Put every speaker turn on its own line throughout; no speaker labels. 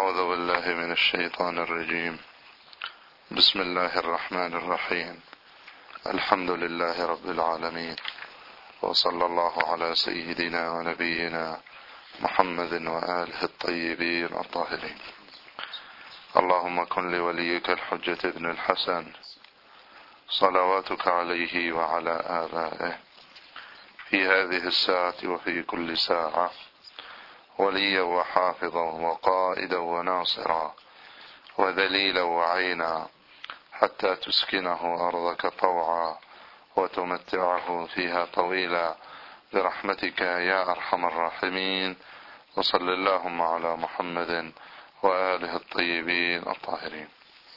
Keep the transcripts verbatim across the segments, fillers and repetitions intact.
أعوذ بالله من الشيطان الرجيم. بسم الله الرحمن الرحيم. الحمد لله رب العالمين، وصلى الله على سيدنا ونبينا محمد وآله الطيبين الطاهرين. اللهم كن لوليك الحجة ابن الحسن صلواتك عليه وعلى آبائه في هذه الساعة وفي كل ساعة وليا وحافظا وقائدا وناصرا وذليلا وعينا، حتى تسكنه أرضك طوعا وتمتعه فيها طويلا برحمتك يا أرحم الراحمين. وصل اللهم على محمد وآله الطيبين الطاهرين.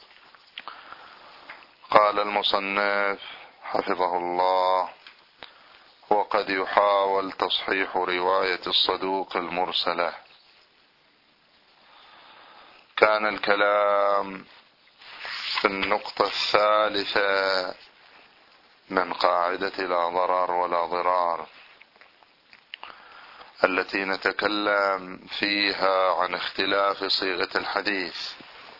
قال المصنف حفظه الله: وقد يحاول تصحيح رواية الصدوق المرسلة. كان الكلام في النقطة الثالثة من قاعدة لا ضرر ولا ضرار، التي نتكلم فيها عن اختلاف صيغة الحديث.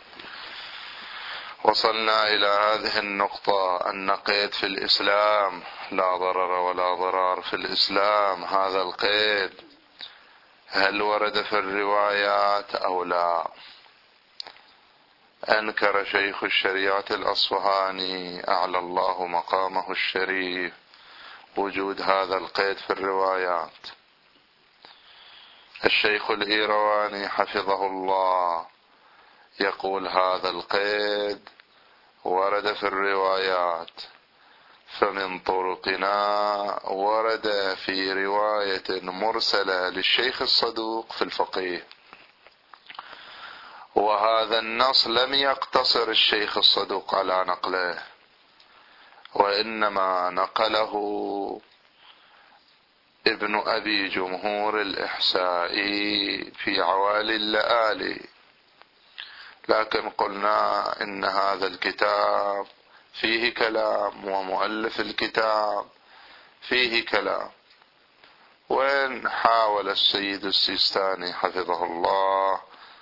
وصلنا إلى هذه النقطة أن قيد في الإسلام لا ضرر ولا ضرار في الإسلام، هذا القيد هل ورد في الروايات أو لا؟ أنكر شيخ الشريعة الأصفهاني أعلى الله مقامه الشريف وجود هذا القيد في الروايات. الشيخ الإيرواني حفظه الله يقول هذا القيد ورد في الروايات، فمن طرقنا ورد في رواية مرسلة للشيخ الصدوق في الفقيه، وهذا النص لم يقتصر الشيخ الصدوق على نقله، وإنما نقله ابن أبي جمهور الإحسائي في عوالي اللآلي. لكن قلنا إن هذا الكتاب فيه كلام، ومؤلف الكتاب فيه كلام، وإن حاول السيد السيستاني حفظه الله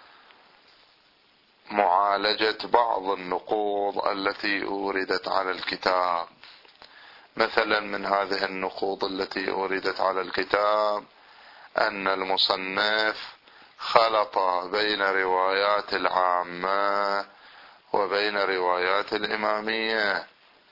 معالجة بعض النقوض التي أوردت على الكتاب. مثلا من هذه النقوض التي أوردت على الكتاب أن المصنف خلط بين روايات العامة وبين روايات الإمامية.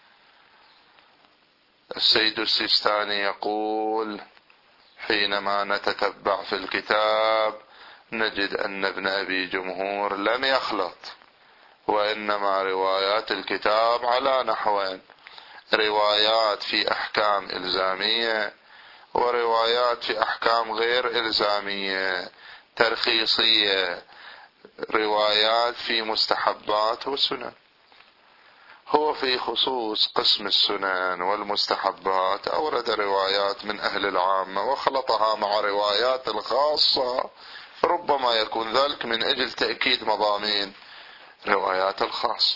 السيد السيستاني يقول: حينما نتتبع في الكتاب نجد أن ابن أبي جمهور لم يخلط، وإنما روايات الكتاب على نحوين: روايات في أحكام إلزامية وروايات في أحكام غير إلزامية ترخيصية، روايات في مستحبات وسنن. هو في خصوص قسم السنن والمستحبات أورد روايات من أهل العامة وخلطها مع روايات الخاصة، ربما يكون ذلك من أجل تأكيد مضامين روايات الخاصة.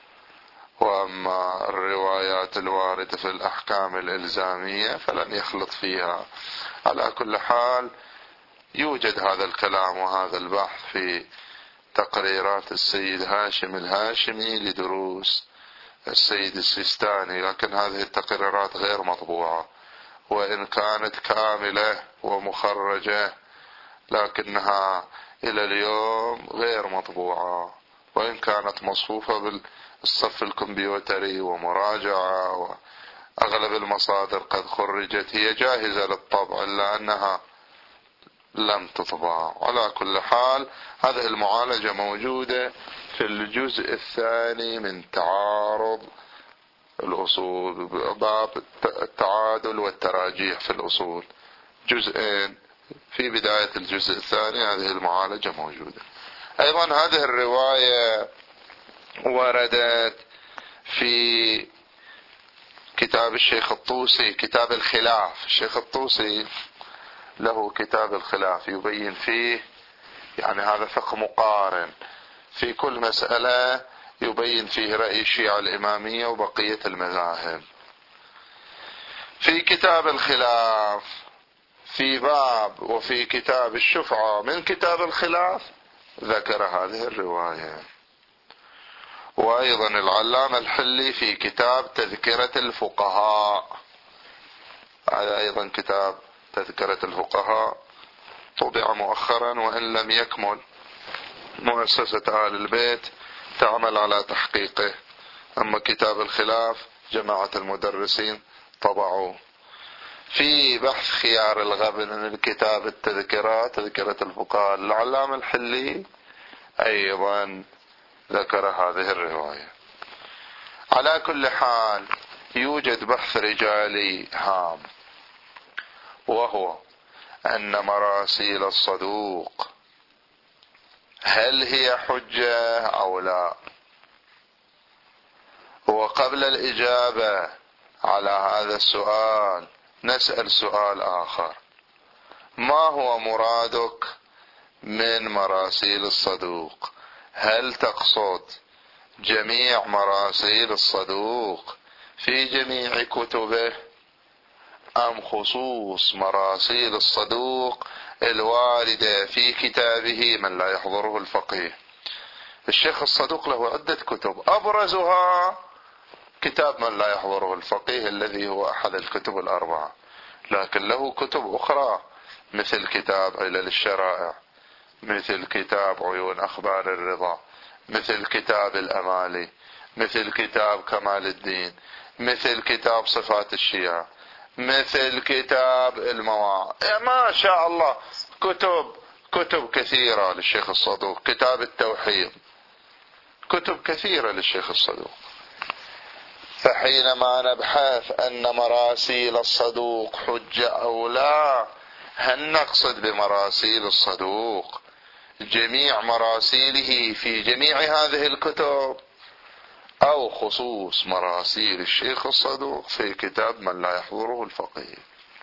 وأما الروايات الواردة في الأحكام الإلزامية فلم يخلط فيها. على كل حال يوجد هذا الكلام وهذا البحث في تقريرات السيد هاشم الهاشمي لدروس السيد السيستاني، لكن هذه التقريرات غير مطبوعة، وإن كانت كاملة ومخرجة لكنها إلى اليوم غير مطبوعة، وإن كانت مصفوفة بالصف الكمبيوتري ومراجعة وأغلب المصادر قد خرجت، هي جاهزة للطبع إلا أنها لم تطبع. على كل حال هذه المعالجة موجودة في الجزء الثاني من تعارض الأصول، باب التعادل والتراجيح في الأصول، جزئين. في بداية الجزء الثاني هذه المعالجة موجودة. أيضا هذه الرواية وردت في كتاب الشيخ الطوسي، كتاب الخلاف. الشيخ الطوسي له كتاب الخلاف يبين فيه، يعني هذا فقه مقارن في كل مسألة، يبين فيه رأي الشيعة الإمامية وبقية المذاهب. في كتاب الخلاف في باب وفي كتاب الشفعة من كتاب الخلاف ذكر هذه الرواية. وأيضا العلامة الحلي في كتاب تذكرة الفقهاء، هذا أيضا كتاب تذكرة الفقهاء طبع مؤخرا وإن لم يكمل، مؤسسة آل البيت تعمل على تحقيقه. أما كتاب الخلاف جماعة المدرسين طبعوه. في بحث خيار الغبن من الكتاب التذكرة تذكرة الفقهاء، العلامة الحلي أيضا ذكر هذه الرواية. على كل حال يوجد بحث رجالي هام، وهو أن مراسيل الصدوق هل هي حجة أو لا؟ وقبل الإجابة على هذا السؤال نسأل سؤال آخر: ما هو مرادك من مراسيل الصدوق؟ هل تقصد جميع مراسيل الصدوق في جميع كتبه، أم خصوص مراسيل الصدوق الواردة في كتابه من لا يحضره الفقيه؟ الشيخ الصدوق له عدة كتب، أبرزها كتاب من لا يحضره الفقيه الذي هو أحد الكتب الأربعة، لكن له كتب أخرى مثل كتاب علل الشرائع، مثل كتاب عيون أخبار الرضا، مثل كتاب الأمالي، مثل كتاب كمال الدين، مثل كتاب صفات الشيعة، مثل كتاب المواعظ. ما شاء الله كتب كتب كثيرة للشيخ الصدوق، كتاب التوحيد، كتب كثيرة للشيخ الصدوق. فحينما نبحث أن مراسيل الصدوق حجة أو لا، هل نقصد بمراسيل الصدوق جميع مراسيله في جميع هذه الكتب، أو خصوص مراسيل الشيخ الصدوق في كتاب من لا يحضره الفقيه؟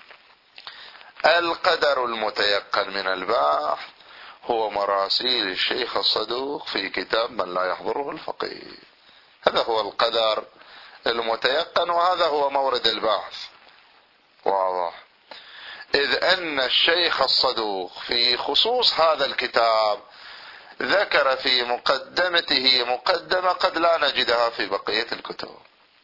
القدر المتيقن من البحث هو مراسيل الشيخ الصدوق في كتاب من لا يحضره الفقيه. هذا هو القدر المتيقن، وهذا هو مورد البحث. واضح؟ إذ أن الشيخ الصدوق في خصوص هذا الكتاب ذكر في مقدمته مقدمة قد لا نجدها في بقية الكتب،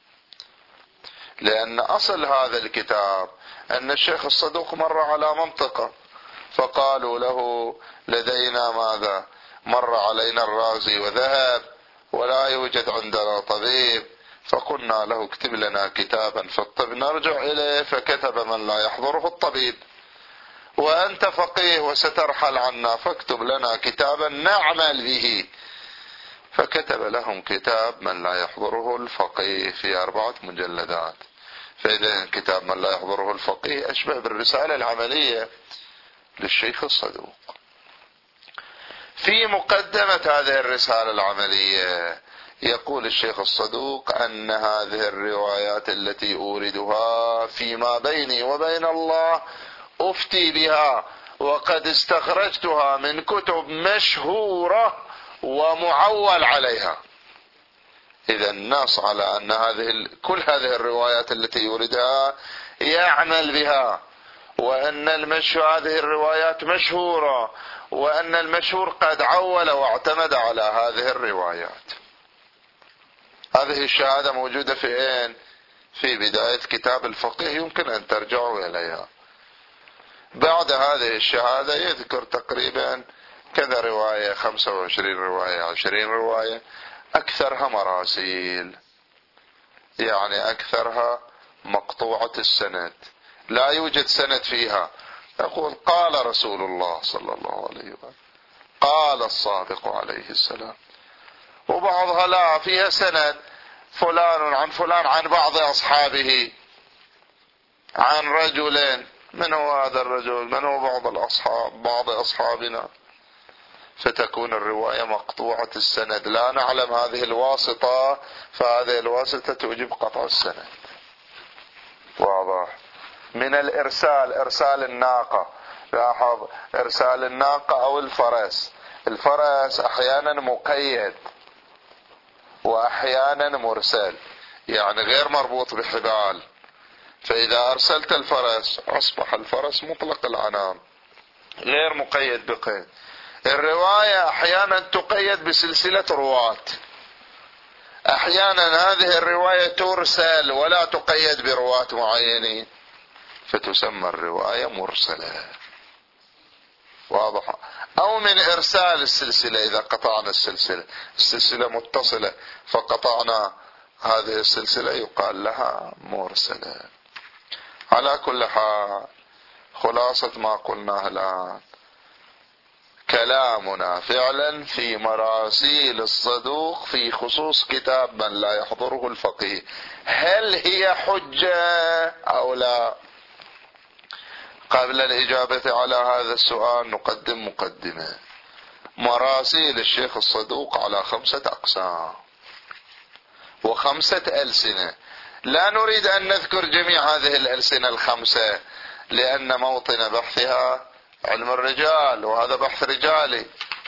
لأن أصل هذا الكتاب أن الشيخ الصدوق مر على منطقة فقالوا له لدينا ماذا؟ مر علينا الرازي وذهب ولا يوجد عندنا طبيب، فقلنا له اكتب لنا كتابا في الطب نرجع إليه، فكتب من لا يحضره الطبيب. وأنت فقيه وسترحل عنا، فاكتب لنا كتابا نعمل به، فكتب لهم كتاب من لا يحضره الفقيه في أربعة مجلدات. فإذا كتاب من لا يحضره الفقيه أشبه بالرسالة العملية للشيخ الصدوق. في مقدمة هذه الرسالة العملية يقول الشيخ الصدوق أن هذه الروايات التي أوردها فيما بيني وبين الله أفتي بها، وقد استخرجتها من كتب مشهورة ومعول عليها. إذا النص على أن هذه كل هذه الروايات التي يوردها يعمل بها، وأن المشهور هذه الروايات مشهورة، وأن المشهور قد عول واعتمد على هذه الروايات. هذه الشهادة موجودة في أين؟ في بداية كتاب الفقيه، يمكن أن ترجعوا إليها. بعد هذه الشهادة يذكر تقريبا كذا رواية، خمسة وعشرين رواية، عشرين رواية، أكثرها مراسيل، يعني أكثرها مقطوعة السند، لا يوجد سند فيها. يقول قال رسول الله صلى الله عليه وسلم، قال الصادق عليه السلام. وبعضها لا فيها سند، فلان عن فلان عن بعض أصحابه، عن رجل. من هو هذا الرجل؟ من هو بعض الأصحاب؟ بعض أصحابنا. فتكون الرواية مقطوعة السند، لا نعلم هذه الواسطة، فهذه الواسطة توجب قطع السند. واضح؟ من الإرسال، إرسال الناقة، لاحظ إرسال الناقة أو الفرس. الفرس أحيانا مقيد وأحيانا مرسل، يعني غير مربوط بحبال، فإذا أرسلت الفرس أصبح الفرس مطلق العنان غير مقيد بقيد. الرواية أحيانا تقيد بسلسلة رواة، أحيانا هذه الرواية ترسل ولا تقيد برواة معينين، فتسمى الرواية مرسلة. واضح؟ أو من إرسال السلسلة، إذا قطعنا السلسلة، السلسلة متصلة فقطعنا هذه السلسلة يقال لها مرسلة. على كل حال، خلاصة ما قلناه الآن، كلامنا فعلا في مراسيل الصدوق في خصوص كتاب من لا يحضره الفقيه، هل هي حجة أو لا؟ قبل الإجابة على هذا السؤال نقدم مقدمة. مراسيل الشيخ الصدوق على خمسة أقسام وخمسة ألسنة، لا نريد أن نذكر جميع هذه الألسنة الخمسة لأن موطن بحثها علم الرجال، وهذا بحث رجالي.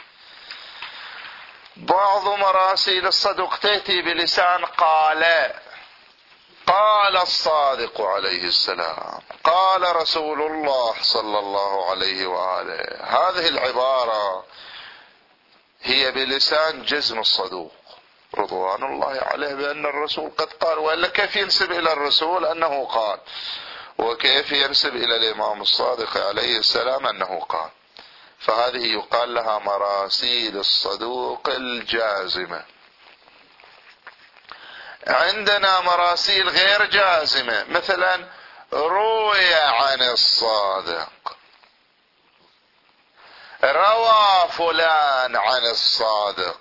بعض مراسيل الصدوق تأتي بلسان قال، قال الصادق عليه السلام، قال رسول الله صلى الله عليه وآله. هذه العبارة هي بلسان جزم الصدوق رضوان الله عليه بأن الرسول قد قال، وإلا كيف ينسب إلى الرسول أنه قال، وكيف ينسب إلى الإمام الصادق عليه السلام أنه قال؟ فهذه يقال لها مراسيل الصدوق الجازمة. عندنا مراسيل غير جازمة، مثلا روي عن الصادق، روى فلان عن الصادق،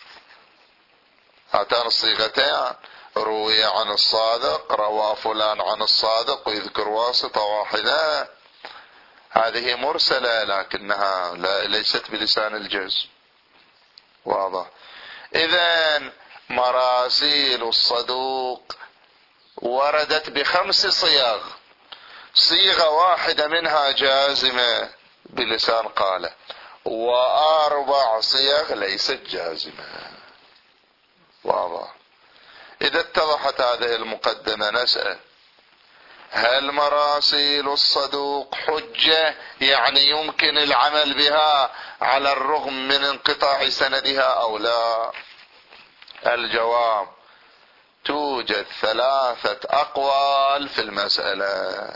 هاتان الصيغتين، روي عن الصادق، روى فلان عن الصادق، ويذكر واسطة واحدة، هذه مرسلة لكنها ليست بلسان الجزم. واضح؟ إذن مراسيل الصدوق وردت بخمس صيغ، صيغة واحدة منها جازمة بلسان قال، وأربع صيغ ليست جازمة. واضح؟ إذا اتضحت هذه المقدمة نسأل: هل مراسيل الصدوق حجة، يعني يمكن العمل بها على الرغم من انقطاع سندها أو لا؟ الجواب: توجد ثلاثة أقوال في المسألة.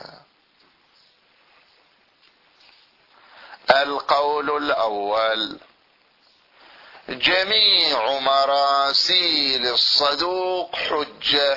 القول الأول: جميع مراسيل الصدوق حجة.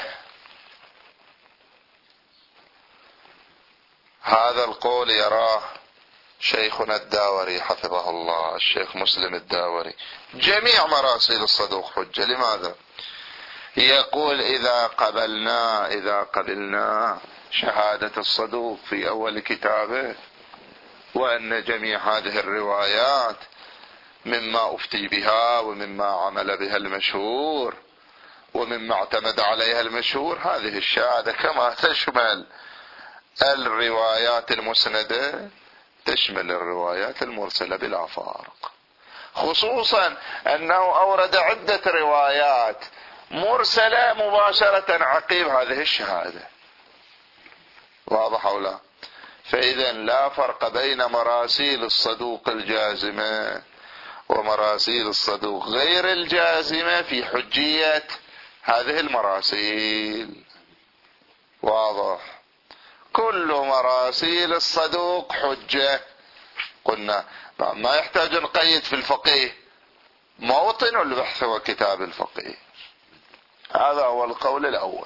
هذا القول يراه شيخنا الداوري حفظه الله، الشيخ مسلم الداوري. جميع مراسيل الصدوق حجة. لماذا؟ يقول: إذا قبلنا إذا قبلنا شهادة الصدوق في أول كتابه، وأن جميع هذه الروايات مما أفتي بها ومما عمل بها المشهور ومما اعتمد عليها المشهور، هذه الشهادة كما تشمل الروايات المسندة تشمل الروايات المرسلة بلا فارق، خصوصا أنه أورد عدة روايات مرسلة مباشرة عقيب هذه الشهادة. واضح أو لا؟ فإذا لا فرق بين مراسيل الصدوق الجازمة ومراسيل الصدوق غير الجازمة في حجية هذه المراسيل. واضح؟ كل مراسيل الصدوق حجة. قلنا ما يحتاج نقيد في الفقيه، موطن البحث وكتاب الفقيه. هذا هو القول الأول.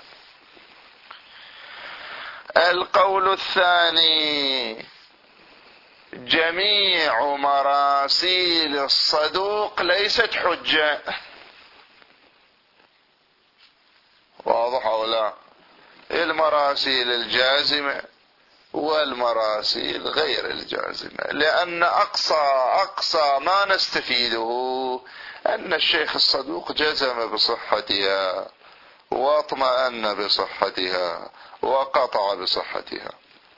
القول الثاني: جميع مراسيل الصدوق ليست حجة. واضح أو لا؟ المراسيل الجازمة والمراسيل غير الجازمة، لأن أقصى أقصى ما نستفيده أن الشيخ الصدوق جزم بصحتها واطمأن بصحتها وقطع بصحتها.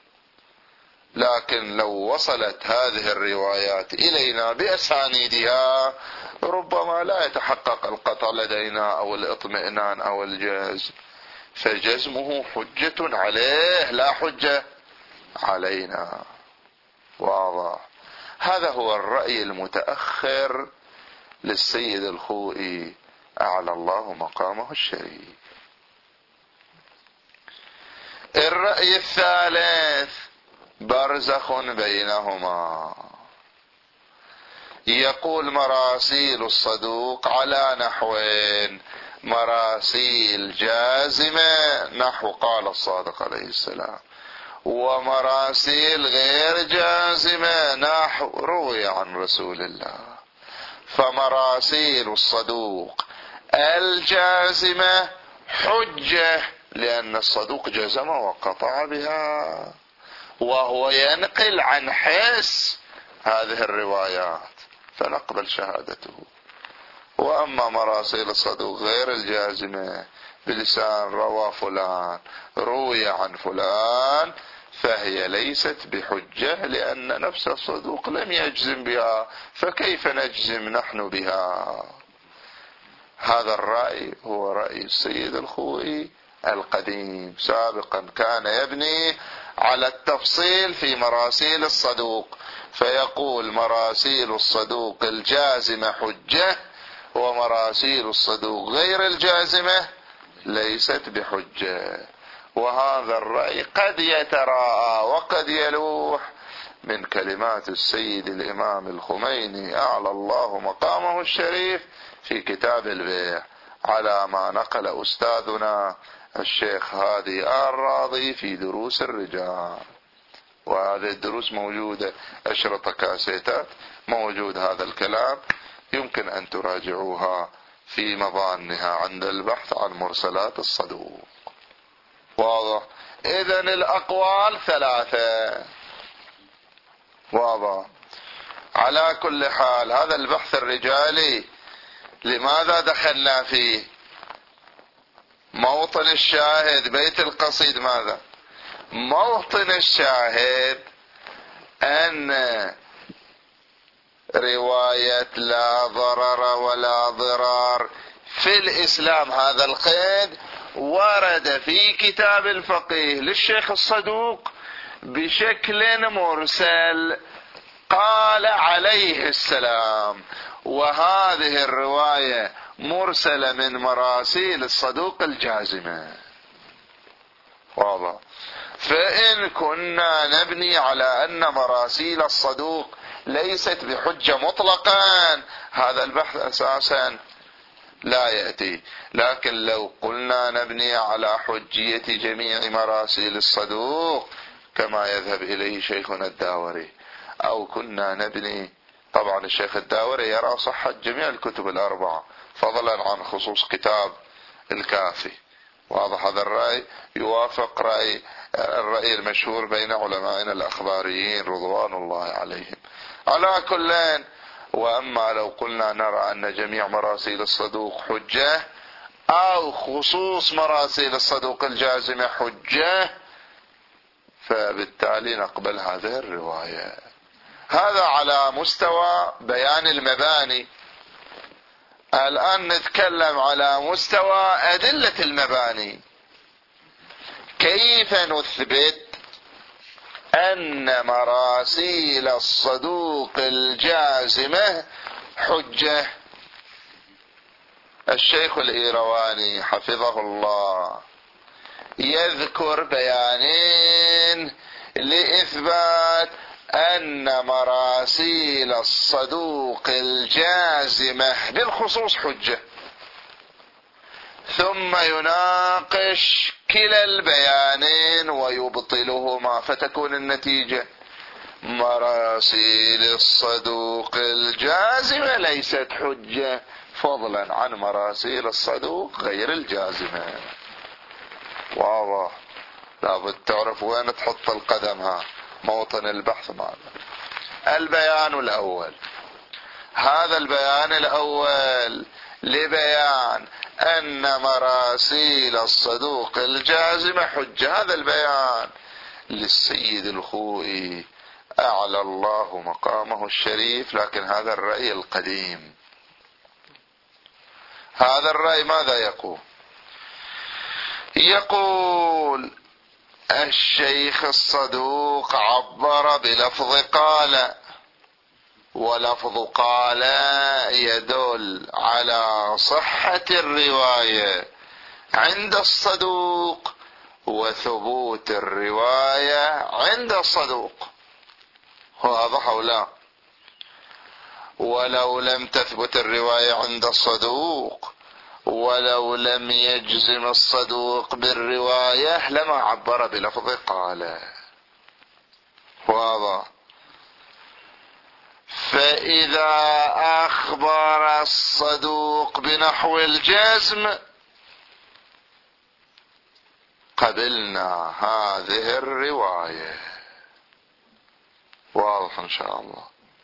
لكن لو وصلت هذه الروايات إلينا بأسانيدها ربما لا يتحقق القطع لدينا أو الاطمئنان أو الجزم، فجزمه حجة عليه لا حجة علينا. واضح؟ هذا هو الرأي المتأخر للسيد الخوئي أعلى الله مقامه الشريف. الرأي الثالث برزخ بينهما، يقول مراسيل الصدوق على نحوين: مراسيل جازمة نحو قال الصادق عليه السلام، ومراسيل غير جازمة نحو روي عن رسول الله. فمراسيل الصدوق الجازمة حجة، لأن الصدوق جزم وقطع بها، وهو ينقل عن حس هذه الروايات فنقبل شهادته. وأما مراسيل الصدوق غير الجازمة بلسان روى فلان روي عن فلان فهي ليست بحجة، لأن نفس الصدوق لم يجزم بها، فكيف نجزم نحن بها؟ هذا الرأي هو رأي السيد الخوئي القديم. سابقا كان يبني على التفصيل في مراسيل الصدوق، فيقول مراسيل الصدوق الجازمة حجة، ومراسيل الصدوق غير الجازمة ليست بحجة. وهذا الرأي قد يتراءى وقد يلوح من كلمات السيد الإمام الخميني أعلى الله مقامه الشريف في كتاب البيع، على ما نقل أستاذنا الشيخ هادي الراضي في دروس الرجال. وهذه الدروس موجودة، أشرطة كاسيتات موجود هذا الكلام، يمكن أن تراجعوها في مظانها عند البحث عن مرسلات الصدوق. واضح؟ إذن الأقوال ثلاثة. واضح؟ على كل حال هذا البحث الرجالي لماذا دخلنا فيه؟ موطن الشاهد بيت القصيد ماذا؟ موطن الشاهد أن رواية لا ضرر ولا ضرار في الإسلام، هذا القيد ورد في كتاب الفقيه للشيخ الصدوق بشكل مرسل قال عليه السلام، وهذه الرواية مرسلة من مراسيل الصدوق الجازمة. واضح؟ فإن كنا نبني على أن مراسيل الصدوق ليست بحجة مطلقا، هذا البحث أساسا لا يأتي. لكن لو قلنا نبني على حجية جميع مراسيل الصدوق كما يذهب إليه شيخنا الداوري، أو كنا نبني، طبعا الشيخ الداوري يرى صحة جميع الكتب الأربعة فضلا عن خصوص كتاب الكافي. واضح هذا الرأي؟ يوافق رأي الرأي المشهور بين علمائنا الأخباريين رضوان الله عليهم. على كل، وأما لو قلنا نرى أن جميع مراسيل الصدوق حجة أو خصوص مراسيل الصدوق الجازمة حجة، فبالتالي نقبل هذه الرواية. هذا على مستوى بيان المباني. الآن نتكلم على مستوى أدلة المباني. كيف نثبت أن مراسيل الصدوق الجازمة حجة؟ الشيخ الإيرواني حفظه الله يذكر بيانين لإثبات أن مراسيل الصدوق الجازمة بالخصوص حجة، ثم يناقش كلا البيانين ويبطلهما، فتكون النتيجة مراسيل الصدوق الجازمة ليست حجة فضلا عن مراسيل الصدوق غير الجازمة. واضح؟ لابد تعرف وين تحط القدم، ها موطن البحث ماذا. البيان الأول، هذا البيان الأول لبيان أن مراسيل الصدوق الجازمة حجة، هذا البيان للسيد الخوئي أعلى الله مقامه الشريف، لكن هذا الرأي القديم. هذا الرأي ماذا يقول؟ يقول الشيخ الصدوق عبر بلفظ قال، ولفظ قال يدل على صحة الرواية عند الصدوق وثبوت الرواية عند الصدوق. واضح أو لا؟ ولو لم تثبت الرواية عند الصدوق ولو لم يجزم الصدوق بالرواية لما عبر بلفظ قال. واضح؟ فإذا أخبر الصدوق بنحو الجزم قبلنا هذه الرواية. واضح إن شاء الله.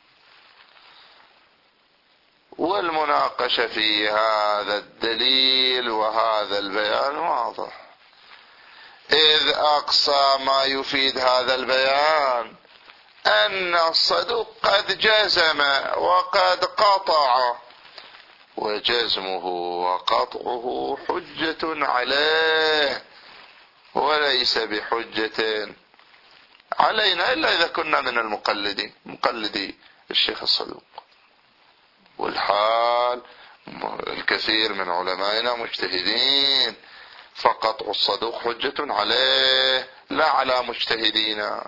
والمناقشة في هذا الدليل وهذا البيان واضح، إذ أقصى ما يفيد هذا البيان أن الصدوق قد جزم وقد قطع، وجزمه وقطعه حجة عليه وليس بحجة علينا إلا إذا كنا من المقلدين مقلدي الشيخ الصدوق. والحال الكثير من علمائنا مجتهدين، فقطع الصدوق حجة عليه لا على مجتهدينا.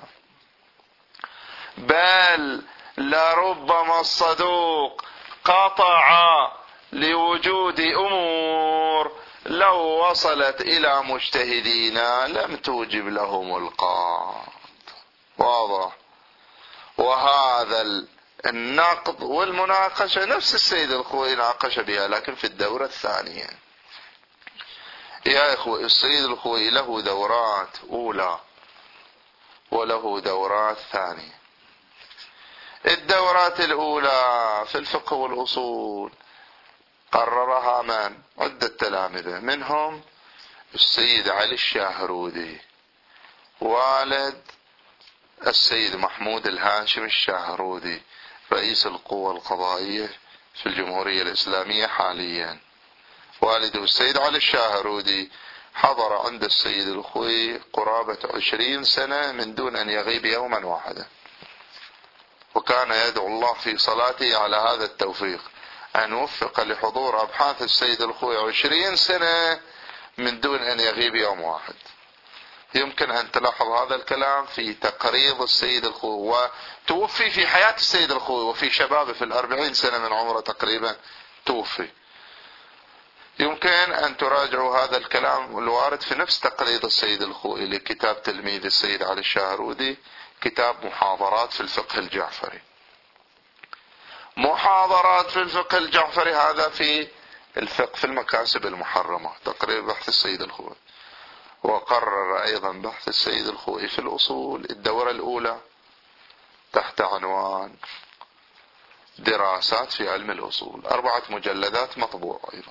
بل لربما الصدوق قطع لوجود أمور لو وصلت إلى مجتهدينا لم توجب لهم القاط. واضح؟ وهذا النقد والمناقشة نفس السيد الخوئي ناقش بها لكن في الدورة الثانية. يا إخوة، السيد الخوئي له دورات أولى وله دورات ثانية. الدورات الأولى في الفقه والأصول قررها من؟ عدة تلامذة، منهم السيد علي الشاهرودي والد السيد محمود الهاشم الشاهرودي رئيس القوى القضائية في الجمهورية الإسلامية حاليا. والده السيد علي الشاهرودي حضر عند السيد الخوئي قرابة عشرين سنة من دون أن يغيب يوما واحدا، وكان يدعو الله في صلاته على هذا التوفيق أن وفق لحضور أبحاث السيد الخوئي عشرين سنة من دون أن يغيب يوم واحد. يمكن أن تلاحظ هذا الكلام في تقريض السيد الخوئي، وتوفي في حياة السيد الخوئي وفي شبابه في الأربعين سنة من عمره تقريبا توفي. يمكن أن تراجعوا هذا الكلام الوارد في نفس تقريض السيد الخوئي لكتاب تلميذ السيد علي الشاهرودي، كتاب محاضرات في الفقه الجعفري. محاضرات في الفقه الجعفري هذا في الفقه في المكاسب المحرمة، تقرير بحث السيد الخوئي. وقرر أيضا بحث السيد الخوئي في الأصول الدورة الأولى تحت عنوان دراسات في علم الأصول، أربعة مجلدات مطبوع. أيضا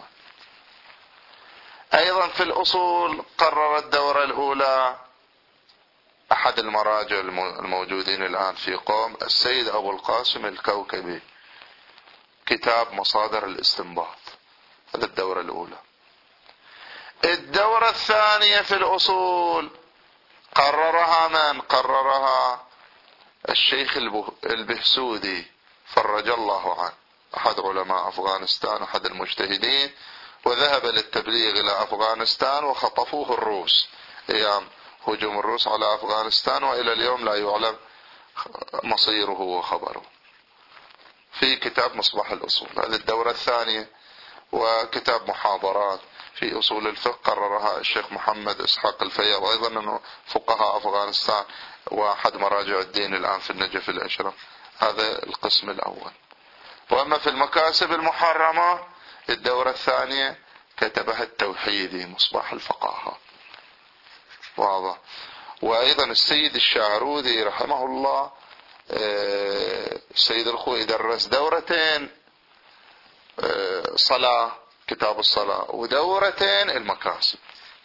أيضا في الأصول قرر الدورة الأولى أحد المراجع الموجودين الآن في قوم السيد أبو القاسم الكوكبي، كتاب مصادر الاستنباط. هذا الدورة الأولى. الدورة الثانية في الأصول قررها من؟ قررها الشيخ البهسودي فرج الله عنه، أحد علماء أفغانستان، أحد المجتهدين، وذهب للتبليغ إلى أفغانستان وخطفوه الروس أيام هجوم الروس على أفغانستان، وإلى اليوم لا يعلم مصيره وخبره، في كتاب مصباح الأصول. هذه الدورة الثانية. وكتاب محاضرات في أصول الفقه قررها الشيخ محمد إسحاق الفياض، أيضا أنه فقهاء أفغانستان وأحد مراجع الدين الآن في النجف الأشرف. هذا القسم الأول. وأما في المكاسب المحرمة الدورة الثانية كتبها التوحيدي مصباح الفقهاء. واضح؟ وأيضا السيد الشاهرودي رحمه الله السيد الخوئي درس دورتين صلاة، كتاب الصلاة، ودورتين المكاسب.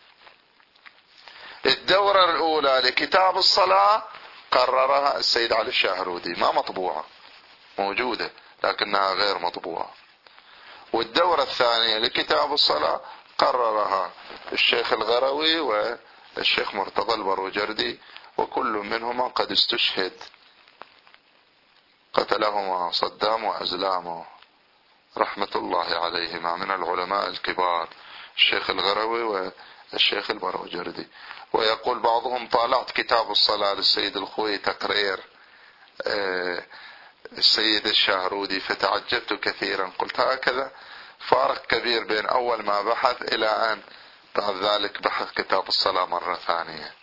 الدورة الأولى لكتاب الصلاة قررها السيد علي الشاهرودي، ما مطبوعة، موجودة لكنها غير مطبوعة. والدورة الثانية لكتاب الصلاة قررها الشيخ الغروي والشيخ مرتضى البروجردي، وكل منهما قد استشهد قتلهما صدام وأزلامه رحمة الله عليهما من العلماء الكبار، الشيخ الغروي والشيخ البروجردي. ويقول بعضهم: طالعت كتاب الصلاة للسيد الخوئي تقرير السيد الشهرودي فتعجبت كثيرا، قلت هكذا فارق كبير بين أول ما بحث إلى أن بعد ذلك بحث كتاب الصلاة مرة ثانية.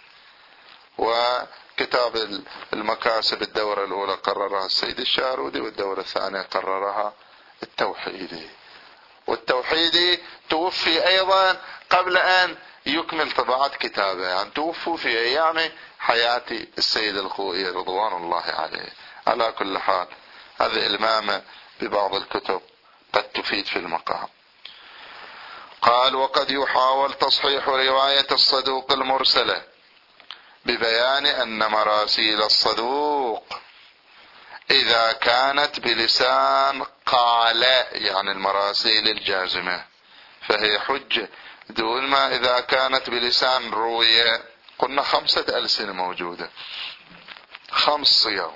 وكتاب المكاسب الدورة الأولى قررها السيد الشهرودي، والدورة الثانية قررها التوحيدي، والتوحيدي توفي أيضا قبل أن يكمل طباعة كتابه، يعني توفوا في أيام حياة السيد الخوئي رضوان الله عليه. على كل حال هذه إلمامة ببعض الكتب قد تفيد في المقام. قال: وقد يحاول تصحيح رواية الصدوق المرسلة ببيان أن مراسيل الصدوق إذا كانت بلسان قال، يعني المراسيل الجازمة، فهي حجة، دون ما إذا كانت بلسان روية. قلنا خمسة ألسنة موجودة، خمس صيغ،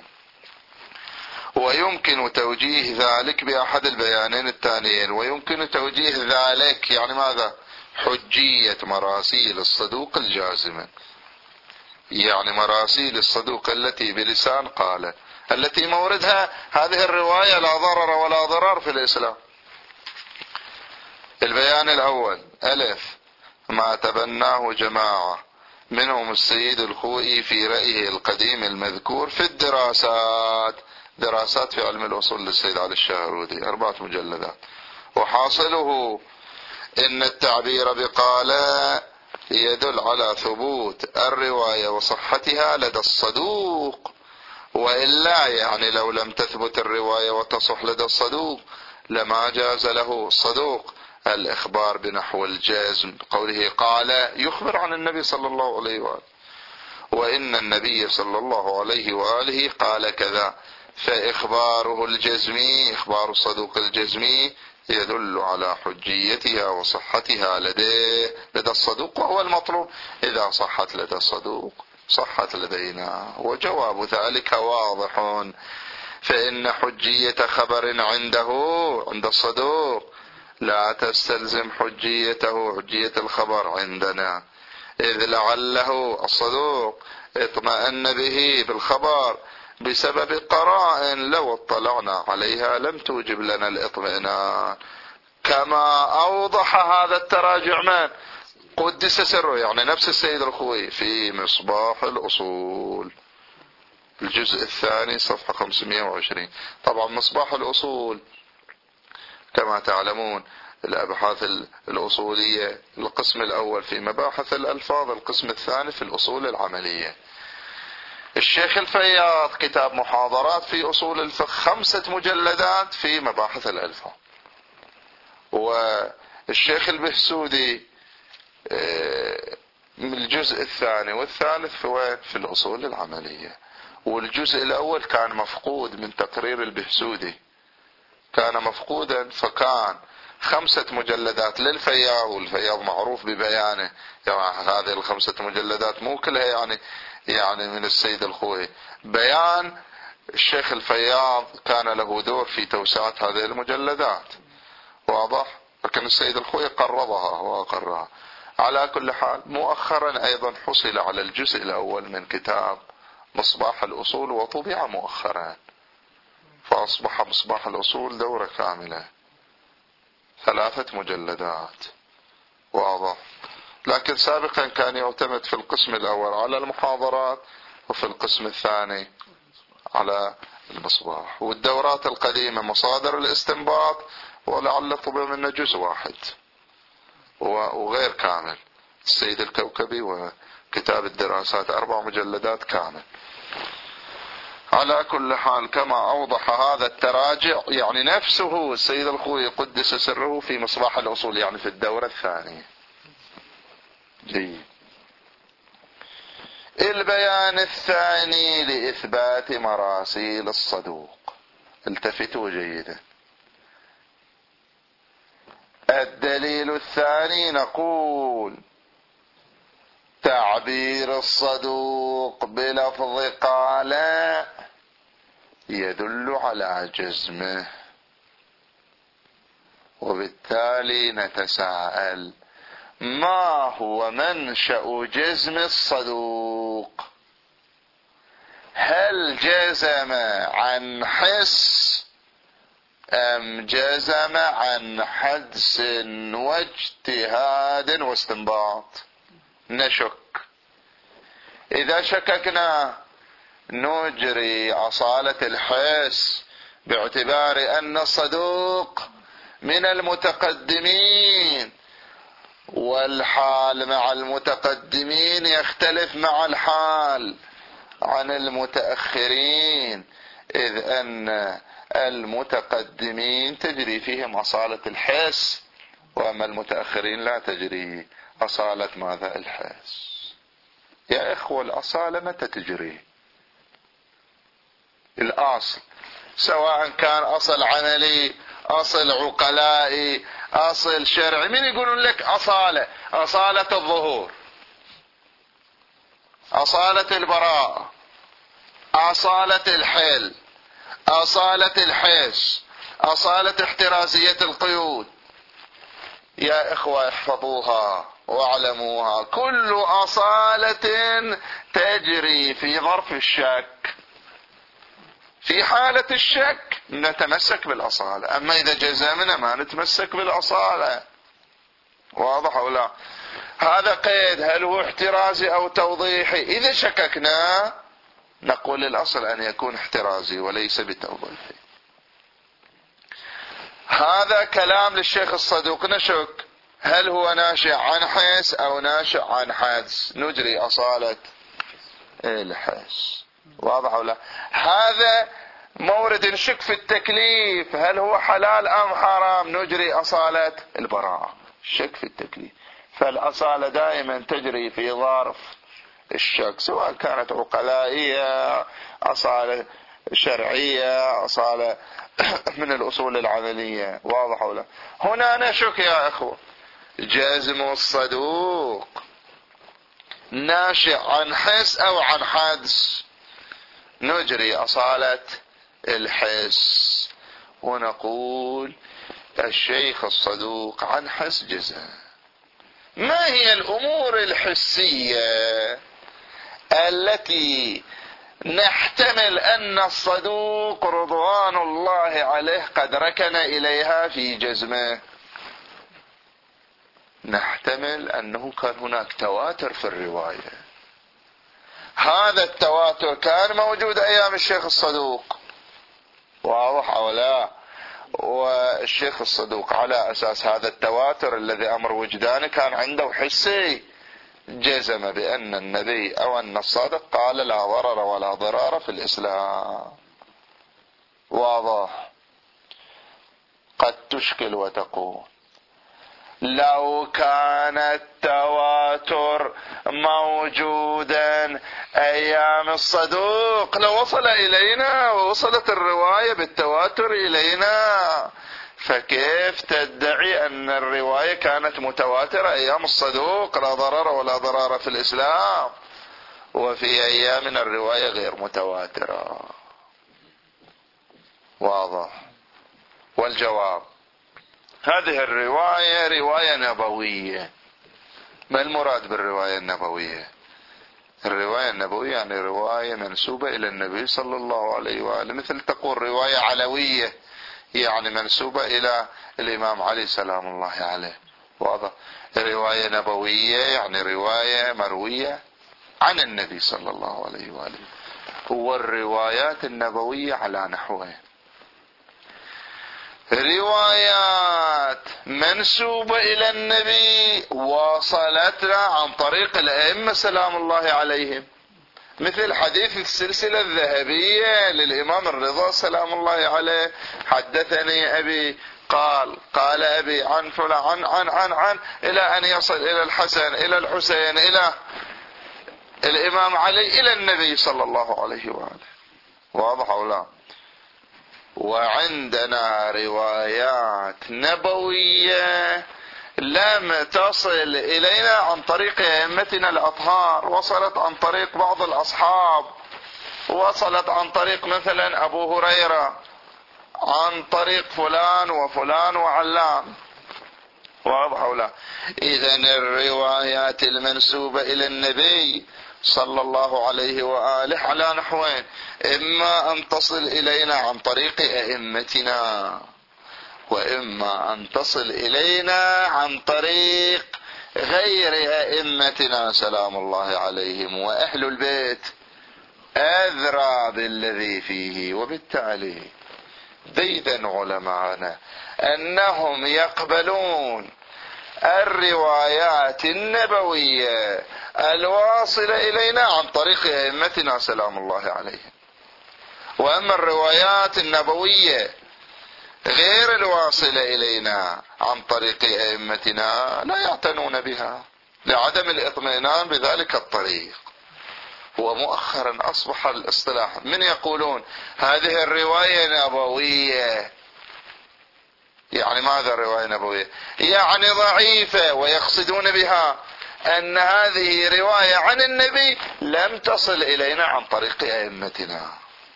ويمكن توجيه ذلك بأحد البيانين الثانيين. ويمكن توجيه ذلك يعني ماذا؟ حجية مراسيل الصدوق الجازمة، يعني مراسيل الصدوق التي بلسان قال، التي موردها هذه الرواية لا ضرر ولا ضرار في الإسلام. البيان الأول: ألف، ما تبناه جماعة منهم السيد الخوئي في رأيه القديم المذكور في الدراسات، دراسات في علم الأصول للسيد علي الشهرودي، أربعة مجلدات. وحاصله إن التعبير بقال يدل على ثبوت الرواية وصحتها لدى الصدوق، وإلا يعني لو لم تثبت الرواية وتصح لدى الصدوق لما جاز له الصدوق الإخبار بنحو الجزم، قوله قال يخبر عن النبي صلى الله عليه وآله، وإن النبي صلى الله عليه وآله قال كذا، فإخباره الجزمي، إخبار الصدوق الجزمي، يدل على حجيتها وصحتها لديه لدى الصدوق، وهو المطلوب. إذا صحت لدى الصدوق صحت لدينا، وجواب ذلك واضح، فإن حجية خبر عنده عند الصدوق لا تستلزم حجيته حجية الخبر عندنا، إذ لعله الصدوق اطمأن به بالخبر بسبب قرائن لو اطلعنا عليها لم توجب لنا الاطمئنان، كما أوضح هذا التراجع من قدس سره، يعني نفس السيد الخوئي في مصباح الأصول الجزء الثاني صفحة خمسمائة وعشرين. طبعا مصباح الأصول كما تعلمون الأبحاث الأصولية، القسم الأول في مباحث الألفاظ، القسم الثاني في الأصول العملية. الشيخ الفياض كتاب محاضرات في أصول الفقه، خمسة مجلدات في مباحث الألفاظ. والشيخ البهسودي من الجزء الثاني والثالث في وين؟ في الأصول العملية. والجزء الأول كان مفقود من تقرير البهسودي، كان مفقودا، فكان خمسة مجلدات للفياض، والفياض معروف ببيانه، يعني هذه الخمسة مجلدات مو كلها يعني يعني من السيد الخوئي، بيان الشيخ الفياض كان له دور في توسعة هذه المجلدات، واضح؟ لكن السيد الخوئي قرضها وأقرها. على كل حال مؤخرا أيضا حصل على الجزء الأول من كتاب مصباح الأصول وطبع مؤخرا، فأصبح مصباح الأصول دورة كاملة ثلاثة مجلدات، واضح؟ لكن سابقا كان يعتمد في القسم الأول على المحاضرات، وفي القسم الثاني على المصباح. والدورات القديمة مصادر الاستنباط، ولعل طبع منه جزء واحد وغير كامل، السيد الكوكبي وكتاب الدراسات أربع مجلدات كامل. على كل حال كما أوضح هذا التراجع، يعني نفسه السيد الخوئي قدس سره في مصباح الأصول، يعني في الدورة الثانية. جيد. البيان الثاني لإثبات مراسيل الصدوق، التفتوا جيدا. الدليل الثاني نقول تعبير الصدوق بلفظ قال يدل على جزمه. وبالتالي نتساءل: ما هو منشأ جزم الصدوق؟ هل جزم عن حس أم جزم عن حدس واجتهاد واستنباط؟ نشك. إذا شككنا نجري أصالة الحس باعتبار أن الصدوق من المتقدمين، والحال مع المتقدمين يختلف مع الحال عن المتأخرين، إذ أن المتقدمين تجري فيهم أصالة الحس، وأما المتأخرين لا تجري أصالة ماذا؟ الحس. يا إخوة، الأصالة متى تجري؟ الأصل، سواء كان أصل عملي، أصل عقلائي، أصل شرعي. من يقولون لك أصالة؟ أصالة الظهور، أصالة البراءة، أصالة الحل، أصالة الحس، أصالة احترازية القيود. يا إخوة احفظوها واعلموها: كل أصالة تجري في ظرف الشك. في حالة الشك نتمسك بالأصالة، أما إذا جزمنا ما نتمسك بالأصالة. واضح أو لا؟ هذا قيد، هل هو احترازي أو توضيحي؟ إذا شككنا نقول الأصل أن يكون احترازي وليس بتوضيحي. هذا كلام للشيخ الصدوق. نشك هل هو ناشئ عن حس أو ناشئ عن حدس، نجري أصالة الحس. واضح أو لا؟ هذا مورد نشك في التكليف، هل هو حلال أم حرام، نجري أصالة البراءة. الشك في التكليف، فالأصالة دائما تجري في ظرف الشك، سواء كانت عقلائية، أصالة شرعية، أصالة من الأصول العملية. واضح أو لا؟ هنا نشك يا أخوة: جازم الصدوق ناشئ عن حس أو عن حدس، نجري أصالة الحس ونقول الشيخ الصدوق عن حس جزم. ما هي الأمور الحسية التي نحتمل أن الصدوق رضوان الله عليه قد ركن إليها في جزمه؟ نحتمل أنه كان هناك تواتر في الرواية. هذا التواتر كان موجود أيام الشيخ الصدوق. واضح أو لا؟ والشيخ الصدوق على أساس هذا التواتر الذي أمر وجدانه كان عنده حسي، جزم بأن النبي أو أن الصادق قال لا ضرر ولا ضرار في الإسلام. واضح؟ قد تشكل وتقول: لو كان التواتر موجودا أيام الصدوق لوصل إلينا، ووصلت الرواية بالتواتر إلينا، فكيف تدعي أن الرواية كانت متواترة أيام الصدوق لا ضرر ولا ضرار في الإسلام، وفي أيامنا الرواية غير متواترة؟ واضح؟ والجواب: هذه الرواية رواية نبوية. ما المراد بالرواية النبوية؟ الرواية النبوية يعني رواية منسوبة إلى النبي صلى الله عليه وآله، مثل تقول رواية علوية يعني منسوبة إلى الإمام علي سلام الله عليه. واضح؟ رواية نبوية يعني رواية مروية عن النبي صلى الله عليه وآله. والروايات النبوية على نحوين: روايات منسوبة إلى النبي وصلتنا عن طريق الأئمة سلام الله عليهم، مثل حديث السلسلة الذهبية للإمام الرضا سلام الله عليه: حدثني أبي قال قال أبي عن فلان عن عن عن عن إلى أن يصل إلى الحسن إلى الحسين إلى الإمام علي إلى النبي صلى الله عليه وآله. واضح أو لا؟ وعندنا روايات نبوية لم تصل إلينا عن طريق أئمتنا الأطهار، وصلت عن طريق بعض الأصحاب وصلت عن طريق مثلا أبو هريرة عن طريق فلان وفلان وعلان، واضح ولا؟ إذن الروايات المنسوبة إلى النبي صلى الله عليه وآله على نحوين: إما أن تصل إلينا عن طريق أئمتنا، وإما أن تصل إلينا عن طريق غير أئمتنا سلام الله عليهم، وأهل البيت أذرى بالذي فيه. وبالتالي بين علماءنا أنهم يقبلون الروايات النبوية الواصلة إلينا عن طريق أئمتنا سلام الله عليهم، وأما الروايات النبوية غير الواصلة إلينا عن طريق أئمتنا لا يعتنون بها لعدم الاطمئنان بذلك الطريق. ومؤخرا أصبح الاصطلاح من يقولون هذه الرواية نبوية، يعني ماذا رواية نبوية؟ يعني ضعيفة، ويقصدون بها أن هذه رواية عن النبي لم تصل إلينا عن طريق أئمتنا.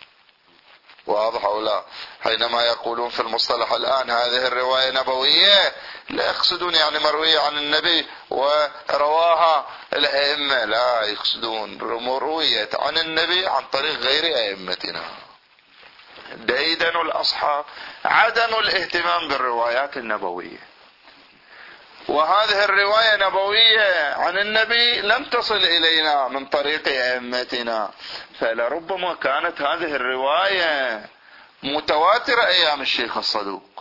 واضح أو لا؟ حينما يقولون في المصطلح الآن هذه الرواية نبوية، لا يقصدون يعني مروية عن النبي ورواها الأئمة، لا، يقصدون مروية عن النبي عن طريق غير أئمتنا. ديدن الأصحاب عدم الاهتمام بالروايات النبوية، وهذه الرواية نبوية عن النبي لم تصل إلينا من طريق أئمتنا، فلربما كانت هذه الرواية متواترة أيام الشيخ الصدوق،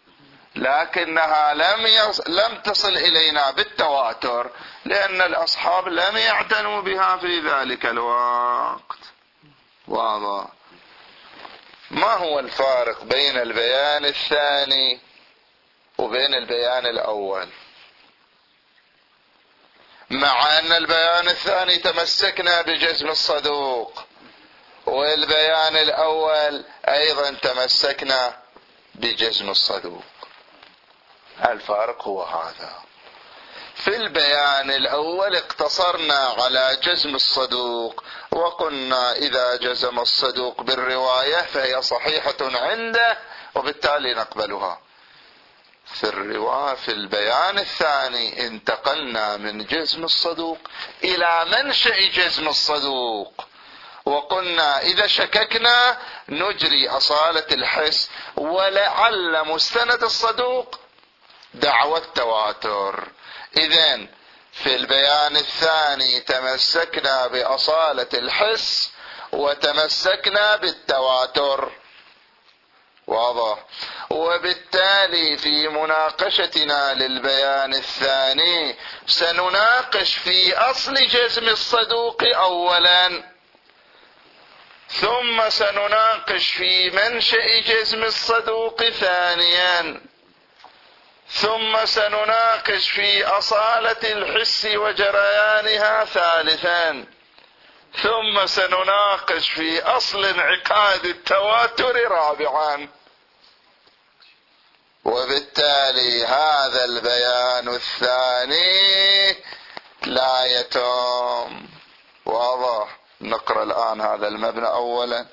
لكنها لم يص... لم تصل إلينا بالتواتر لأن الأصحاب لم يعتنوا بها في ذلك الوقت. واضح؟ ما هو الفارق بين البيان الثاني وبين البيان الأول؟ مع أن البيان الثاني تمسكنا بجزم الصدوق، والبيان الأول أيضا تمسكنا بجزم الصدوق. الفارق هو هذا: في البيان الأول اقتصرنا على جزم الصدوق، وقلنا إذا جزم الصدوق بالرواية فهي صحيحة عنده وبالتالي نقبلها. في الرواية في البيان الثاني انتقلنا من جزم الصدوق إلى منشأ جزم الصدوق، وقلنا إذا شككنا نجري أصالة الحس، ولعل مستند الصدوق دعوى التواتر. إذن في البيان الثاني تمسكنا بأصالة الحس وتمسكنا بالتواتر. واضح؟ وبالتالي في مناقشتنا للبيان الثاني سنناقش في أصل جزم الصدوق أولا، ثم سنناقش في منشأ جزم الصدوق ثانيا، ثم سنناقش في أصالة الحس وجريانها ثالثا، ثم سنناقش في أصل انعقاد التواتر رابعا. وبالتالي هذا البيان الثاني لا يتم. واضح؟ نقرأ الآن هذا المبنى أولا: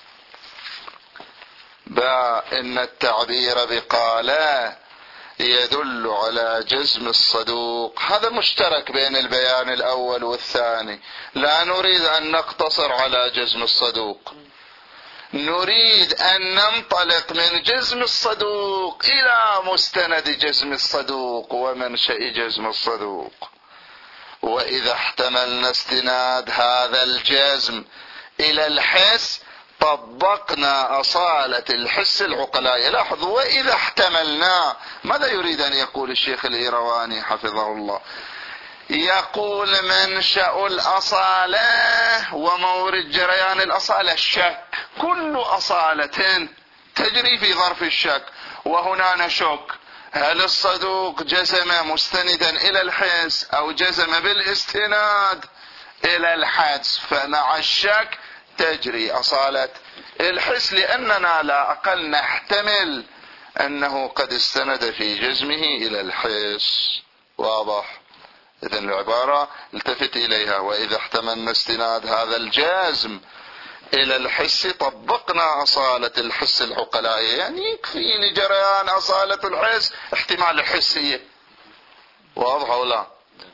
بأن التعبير بقاله يدل على جزم الصدوق. هذا مشترك بين البيان الأول والثاني، لا نريد أن نقتصر على جزم الصدوق، نريد أن ننطلق من جزم الصدوق إلى مستند جزم الصدوق ومنشأ جزم الصدوق. وإذا احتملنا استناد هذا الجزم إلى الحس طبقنا أصالة الحس العقلائي. لاحظوا: وإذا احتملنا، ماذا يريد أن يقول الشيخ الإيرواني حفظه الله؟ يقول منشأ الأصالة ومورد جريان الأصالة الشك. كل أصالة تجري في ظرف الشك، وهنا نشك هل الصدوق جزم مستندا إلى الحس أو جزم بالاستناد إلى الحدس، فمع الشك تجري أصالة الحس، لأننا لا أقل نحتمل أنه قد استند في جزمه إلى الحس. واضح؟ إذن العبارة التفت إليها: وإذا احتملنا استناد هذا الجزم إلى الحس طبقنا أصالة الحس العقلائية، يعني يكفيني جريان أصالة الحس احتمال الحسية. واضح أو لا؟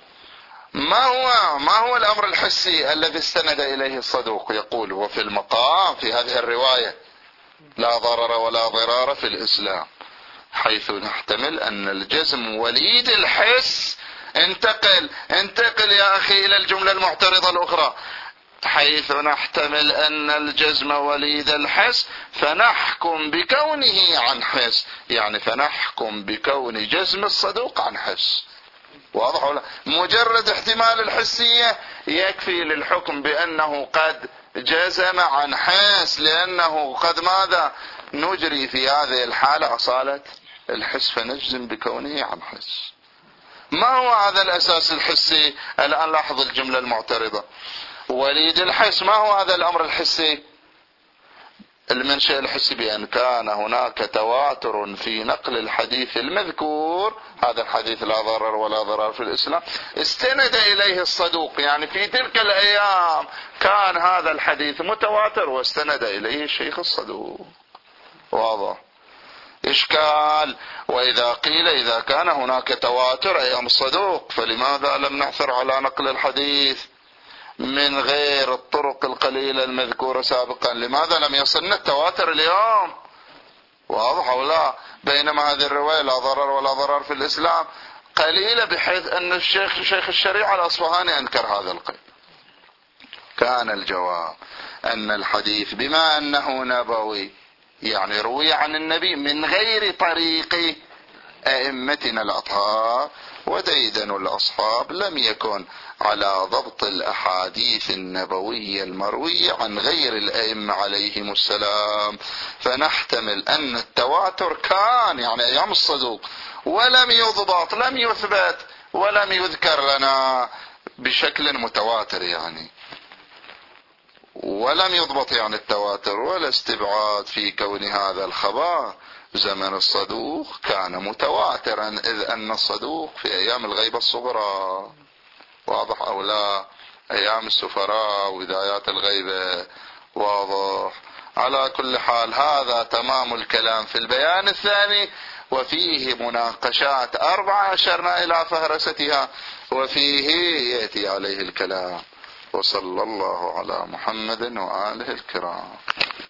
ما هو ما هو الأمر الحسي الذي استند إليه الصدوق؟ يقول وفي المقام في هذه الرواية لا ضرر ولا ضرار في الإسلام، حيث نحتمل أن الجزم وليد الحس. انتقل انتقل يا أخي إلى الجملة المعترضة الأخرى، حيث نحتمل أن الجزم وليد الحس فنحكم بكونه عن حس، يعني فنحكم بكون جزم الصدوق عن حس. واضح ولا؟ مجرد احتمال الحسية يكفي للحكم بأنه قد جزم عن حس، لأنه قد ماذا نجري في هذه الحالة أصالة الحس فنجزم بكونه عن حس. ما هو هذا الأساس الحسي؟ الآن لاحظ الجملة المعترضة، وليد الحس. ما هو هذا الأمر الحسي؟ المنشأ الحسي بأن كان هناك تواتر في نقل الحديث المذكور، هذا الحديث لا ضرر ولا ضرار في الإسلام، استند إليه الصدوق، يعني في تلك الأيام كان هذا الحديث متواتر واستند إليه الشيخ الصدوق. واضح؟ إشكال. وإذا قيل إذا كان هناك تواتر أيام الصدوق فلماذا لم نعثر على نقل الحديث من غير الطرق القليلة المذكورة سابقا؟ لماذا لم يصلنا التواتر اليوم؟ واضح أو لا؟ بينما هذه الرواية لا ضرر ولا ضرر في الإسلام قليلة، بحيث أن الشيخ شيخ الشريعة الأصفهاني أنكر هذا القيد. كان الجواب أن الحديث بما أنه نبوي، يعني روي عن النبي من غير طريق أئمتنا الأطهار وديدن الأصحاب، لم يكن على ضبط الأحاديث النبوية المروية عن غير الأئمة عليهم السلام، فنحتمل أن التواتر كان يعني أيام الصدوق ولم يضبط، لم يثبت ولم يذكر لنا بشكل متواتر، يعني ولم يضبط يعني التواتر، ولا استبعاد في كون هذا الخبر زمن الصدوق كان متواترا، إذ أن الصدوق في أيام الغيبة الصغرى. واضح أو لا؟ أيام السفراء وبدايات الغيبة. واضح. على كل حال هذا تمام الكلام في البيان الثاني، وفيه مناقشات أربعة أشرنا إلى فهرستها، وفيه يأتي عليه الكلام. وصلى الله على محمد وآله الكرام.